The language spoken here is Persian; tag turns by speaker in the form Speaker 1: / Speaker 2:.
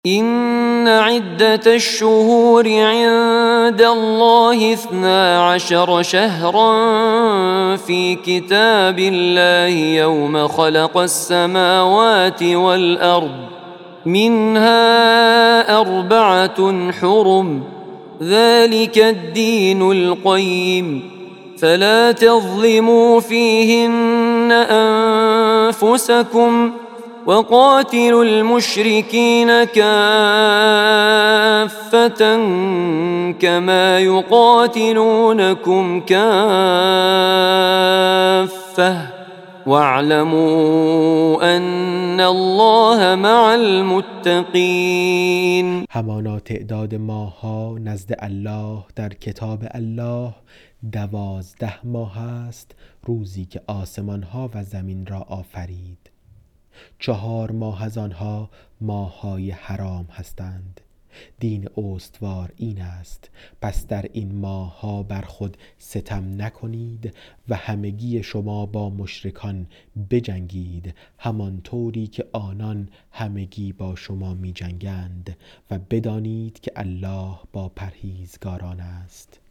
Speaker 1: إن عدة الشهور عند الله 12 شهرا في كتاب الله يوم خلق السماوات والأرض منها 4 حرم ذلك الدين القيم فلا تظلموا فيهن أنفسكم وقاتلوا المشركين كافة كما يقاتلونكم كافة واعلموا أن الله مع المتقين.
Speaker 2: همانا تعداد ماه‌ها نزد الله در کتاب الله 12 ماه است روزی که آسمان‌ها و زمین را آفرید. 4 ماه از آنها ماه‌های حرام هستند. دین استوار این است: پس در این ماه‌ها بر خود ستم نکنید و همگی شما با مشرکان بجنگید همانطوری که آنان همگی با شما می جنگند و بدانید که الله با پرهیزگاران است.